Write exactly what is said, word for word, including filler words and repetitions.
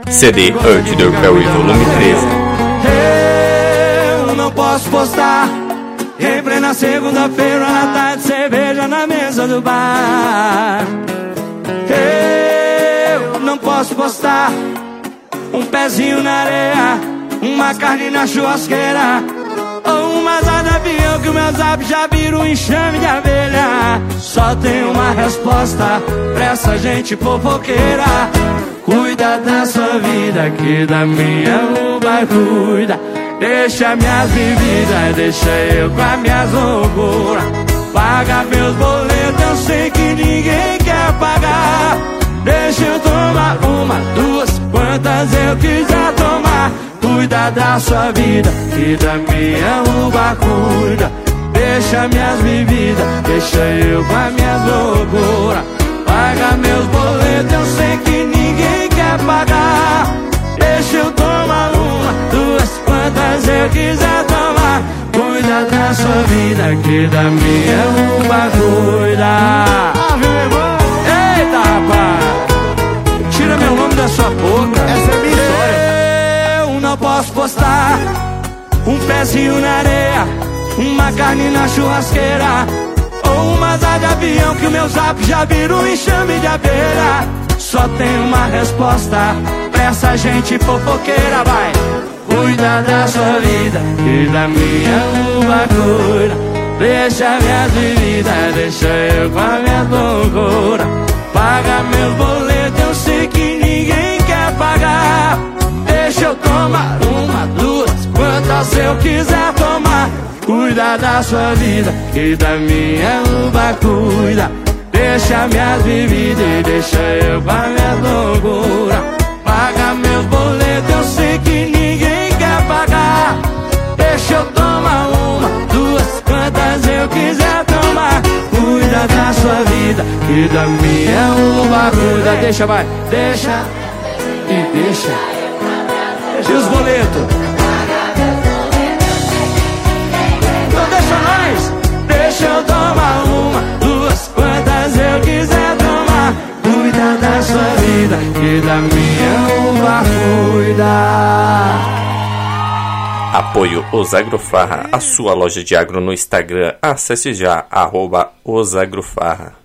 C D Earth Day Perry Volume treze. Eu não posso postar em plena segunda-feira na tarde, cerveja na mesa do bar. Eu não posso postar um pezinho na areia, uma carne na churrasqueira, ou uma asa de avião que o meu zap já vira um enxame de abelha. Só tem uma resposta pra essa gente fofoqueira: cuida da sua vida, que da minha o vai cuida. Deixa minhas bebidas, deixa eu com as minhas loucuras. Paga meus boletos, eu sei que ninguém quer pagar. Deixa eu tomar uma, duas, quantas eu quiser tomar. Cuida da sua vida, que da minha uva cuida. Deixa minhas bebidas, deixa eu com as minhas loucuras. Paga meus boletos, eu sei que ninguém quer pagar. Deixa eu tomar uma, duas, quantas eu quiser tomar. Cuida da sua vida, que da minha uva cuida. Eita, rapaz, tira meu nome da sua boca. Essa é a minha história. Eu não posso postar um pezinho na areia, uma carne na churrasqueira, ou uma asa de avião que o meu zap já vira um enxame de abelha. Só tem uma resposta pra essa gente fofoqueira, vai. Cuida da sua vida, que da minha uva cuida. Deixa minhas bebidas, deixa eu com a minha loucura. Paga meus boletos, eu sei que ninguém quer pagar. Deixa eu tomar uma, duas, quantas eu quiser tomar. Cuida da sua vida, que da minha uva cuida. Deixa minhas bebidas e deixa eu com a minha loucura. Paga meus boletos, eu sei que ninguém quer pagar. Deixa eu tomar uma, duas, quantas eu quiser tomar. Cuida da sua vida, que da minha uva cuida. Deixa, vai, deixa e deixa. E os boletos? Então deixa nós. Deixa eu tomar uma, duas, quantas eu quiser tomar. Cuida da sua vida, que da minha uva cuida. Apoio Osagrofarra, a sua loja de agro no Instagram. Acesse já, arroba Osagrofarra.